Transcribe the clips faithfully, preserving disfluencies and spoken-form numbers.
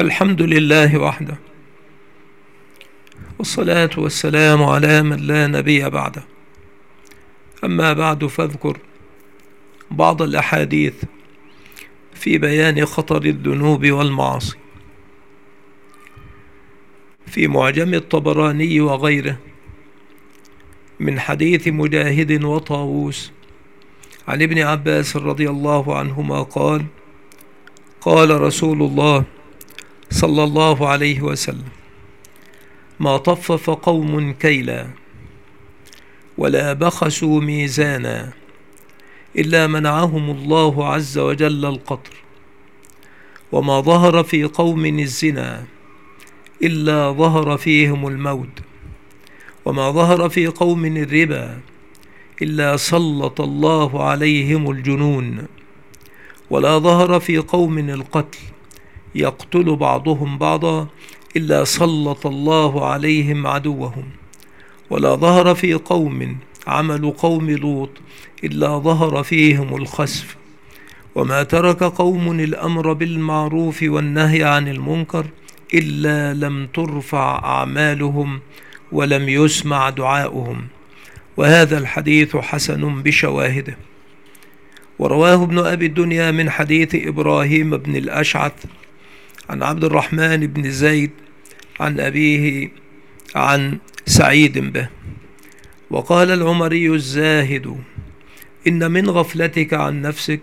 الحمد لله وحده، والصلاة والسلام على من لا نبي بعده. أما بعد، فاذكر بعض الأحاديث في بيان خطر الذنوب والمعاصي. في معجم الطبراني وغيره من حديث مجاهد وطاووس عن ابن عباس رضي الله عنهما قال: قال رسول الله صلى الله عليه وسلم: ما طفف قوم كيلا ولا بخسوا ميزانا إلا منعهم الله عز وجل القطر، وما ظهر في قوم الزنا إلا ظهر فيهم الموت، وما ظهر في قوم الربا إلا سلط الله عليهم الجنون، ولا ظهر في قوم القتل يقتل بعضهم بعضا إلا سلط الله عليهم عدوهم، ولا ظهر في قوم عمل قوم لوط إلا ظهر فيهم الخسف، وما ترك قوم الأمر بالمعروف والنهي عن المنكر إلا لم ترفع أعمالهم ولم يسمع دعاؤهم. وهذا الحديث حسن بشواهده. ورواه ابن أبي الدنيا من حديث إبراهيم بن الأشعث عن عبد الرحمن بن زيد عن أبيه عن سعيد به. وقال العمري الزاهد: إن من غفلتك عن نفسك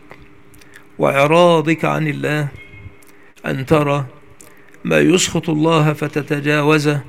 وإعراضك عن الله أن ترى ما يسخط الله فتتجاوزه،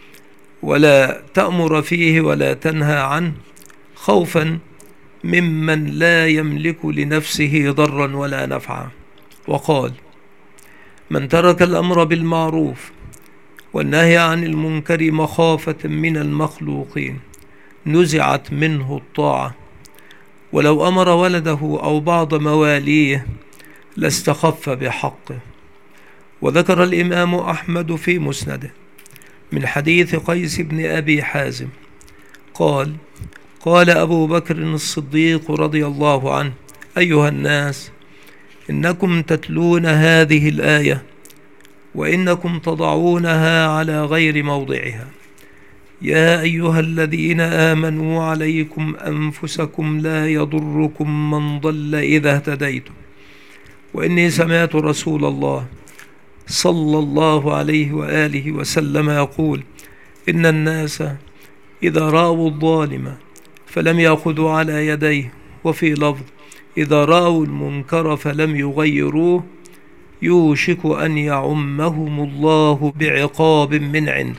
ولا تأمر فيه ولا تنهى عنه، خوفا ممن لا يملك لنفسه ضرا ولا نفعا. وقال: من ترك الأمر بالمعروف والنهي عن المنكر مخافة من المخلوقين نزعت منه الطاعة، ولو أمر ولده أو بعض مواليه لاستخف بحقه. وذكر الإمام أحمد في مسنده من حديث قيس بن أبي حازم قال: قال أبو بكر الصديق رضي الله عنه: أيها الناس، إنكم تتلون هذه الآية وإنكم تضعونها على غير موضعها. يا أيها الذين آمنوا عليكم أنفسكم لا يضركم من ضل إذا اهتديتم. وإني سمعت رسول الله صلى الله عليه وآله وسلم يقول: إن الناس إذا رأوا الظالم فلم يأخذوا على يديه، وفي لفظ: إذا رأوا المنكر فلم يغيروه يوشك أن يعمهم الله بعقاب من عنده.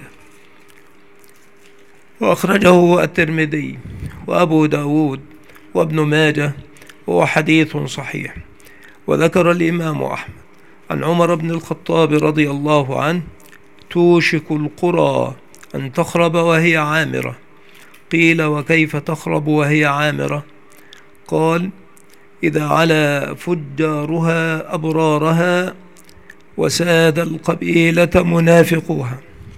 وأخرجه الترمذي وأبو داود وابن ماجه، وهو حديث صحيح. وذكر الإمام أحمد عن عمر بن الخطاب رضي الله عنه: توشك القرى أن تخرب وهي عامرة. قيل: وكيف تخرب وهي عامرة؟ قال: إذا علا فجارها أبرارها وساد القبيلة منافقوها.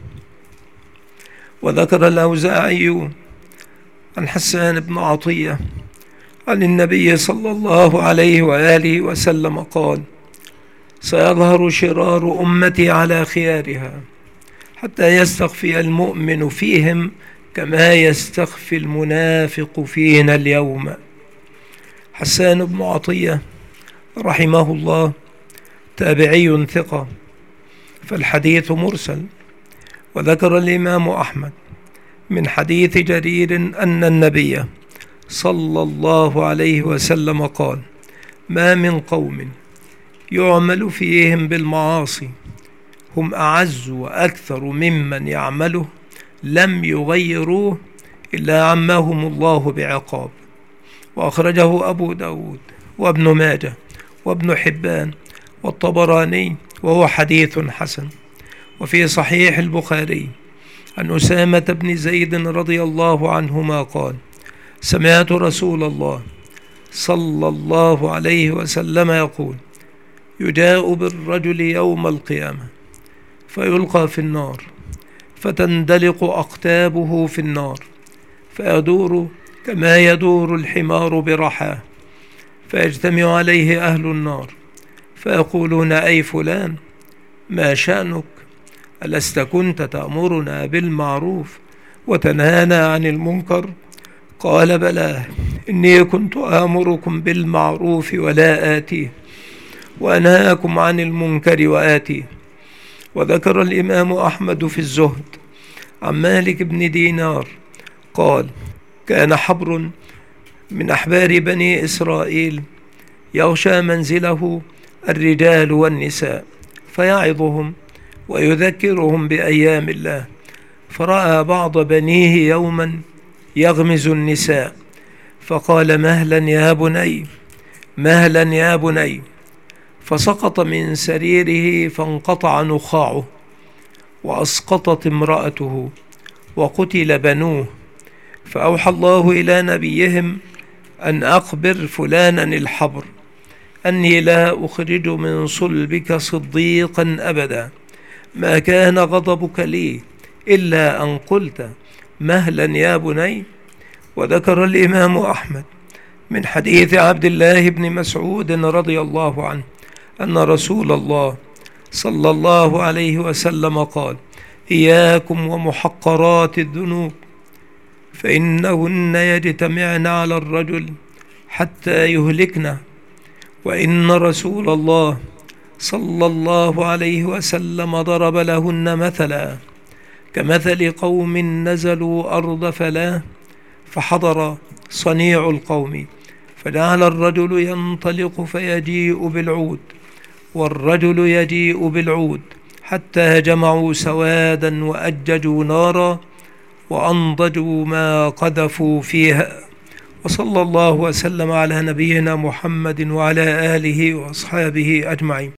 وذكر الأوزاعي عن حسان بن عطية عن النبي صلى الله عليه وآله وسلم قال: سيظهر شرار أمتي على خيارها حتى يستخفي المؤمن فيهم كما يستخفي المنافق فينا اليوم. حسان بن عطية رحمه الله تابعي ثقة، فالحديث مرسل. وذكر الإمام أحمد من حديث جرير أن النبي صلى الله عليه وسلم قال: ما من قوم يعمل فيهم بالمعاصي هم أعز وأكثر ممن يعمله لم يغيروه إلا عمهم الله بعقاب. وأخرجه أبو داود وابن ماجه وابن حبان والطبراني، وهو حديث حسن. وفي صحيح البخاري عن أسامة بن زيد رضي الله عنهما قال: سمعت رسول الله صلى الله عليه وسلم يقول: يجاء بالرجل يوم القيامة فيلقى في النار فتندلق أقتابه في النار فيدور كما يدور الحمار برحاه، فيجتمع عليه أهل النار فيقولون: أي فلان، ما شأنك؟ ألست كنت تأمرنا بالمعروف وتنهانا عن المنكر؟ قال بلى، إني كنت آمركم بالمعروف ولا آتيه، وأنهاكم عن المنكر وآتيه. وذكر الإمام أحمد في الزهد عن مالك بن دينار قال: كان حبر من أحبار بني إسرائيل يغشى منزله الرجال والنساء فيعظهم ويذكرهم بأيام الله، فرأى بعض بنيه يوما يغمز النساء، فقال: مهلا يا بني، مهلا يا بني، فسقط من سريره فانقطع نخاعه، وأسقطت امرأته، وقتل بنوه. فأوحى الله إلى نبيهم أن أخبر فلانا الحبر أني لا أخرج من صلبك صديقا أبدا، ما كان غضبك لي إلا أن قلت مهلا يا بني. وذكر الإمام أحمد من حديث عبد الله بن مسعود رضي الله عنه أن رسول الله صلى الله عليه وسلم قال: إياكم ومحقرات الذنوب، فإنهن يجتمعن على الرجل حتى يهلكن. وإن رسول الله صلى الله عليه وسلم ضرب لهن مثلا كمثل قوم نزلوا أرض فلاة، فحضر صنيع القوم، فجعل الرجل ينطلق فيجيء بالعود، والرجل يجيء بالعود، حتى جمعوا سوادا وأججوا نارا وأنضجوا ما قذفوا فيها. وصلى الله وسلم على نبينا محمد وعلى آله وأصحابه أجمعين.